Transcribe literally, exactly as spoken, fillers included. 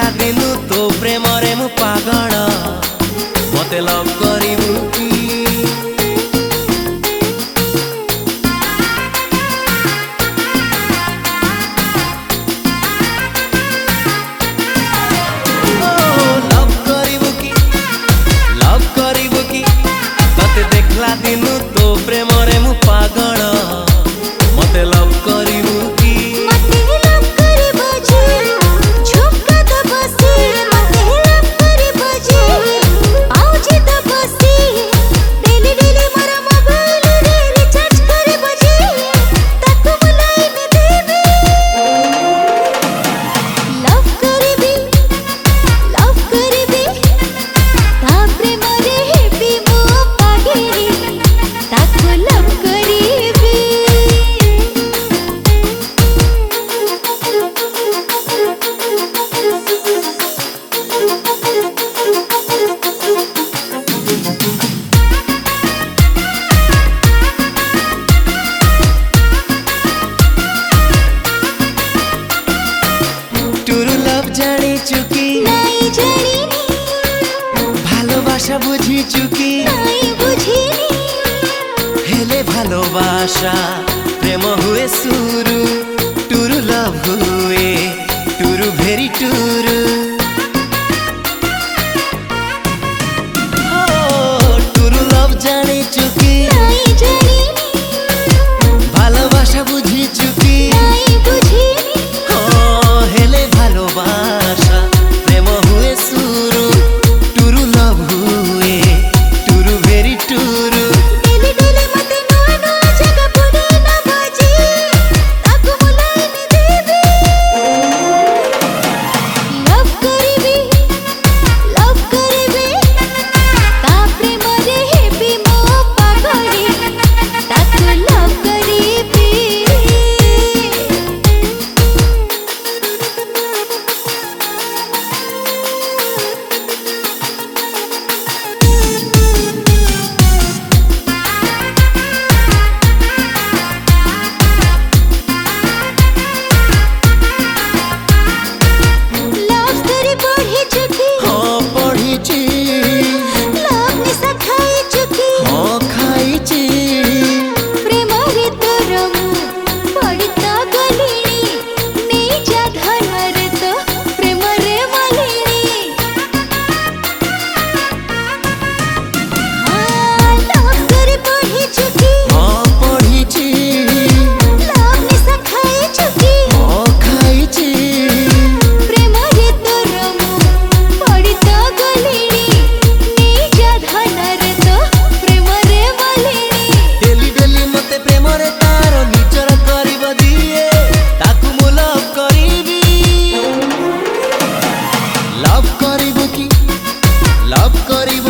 दिनु तो प्रेम रे मु पागल मते लव करिबु की लव करिबु की लव करिबु की तते देखला दिनु तो प्रेम रे मु पागल मते लव करिबु की मते लव करिबु जे झुमका दबसी मते लव करिबु जे आउजी दबसी डेली डेली मोर मोबाइल रे रिचार्ज करिबु जे ताको बुलाई ने देबी लव करिबी लव करिबी ता प्रेम रे हेबी मो पागेरी ताको लव करिबी टुरु लव जानी चुकी नहीं जानी भालोबाशा बुझी चुकी नहीं बुझिनी हेले भालोबाशा प्रेम हुए शुरू टुरु लव हुए टुरु भेरी टुरु हो, टुरु लव जानी चुकी नहीं जानी भालोबाशा बुझी चुकी नहीं बुझिनी हो, हेले भालोबाशा प्रेम हुए शुरू टुरु लव हुए टुरु भेरी टुरु डेली डेली मते नवा नवा जगह पुणे ना बाजी ताको बुलाई ने देबी लव करिबी लव करिबी ता प्रेम रे हेबी मो पागड़ी ताको लव करिबी लव स्टोरी पढ़ी चुकी हाँ पढ़ी लव निशा खाई चुकी हाँ खाई प्रेम रे तोर मु पड़ता गलिनी नहीं जा धन रे तो प्रेम रे मालिनी हाँ लव स्टोरी पढ़ी चुकी हाँ पढ़ी लव निशा खाई चुकी हाँ खाई प्रेम रे तोर मु पड़ता गलिनी नहीं जा धन रे तो प्रेम रे मालिनी डेली डेली मते प्रेम रे तार निचर करिब दिए ताकू मु लव करिबी लव करिबु की लव करिबु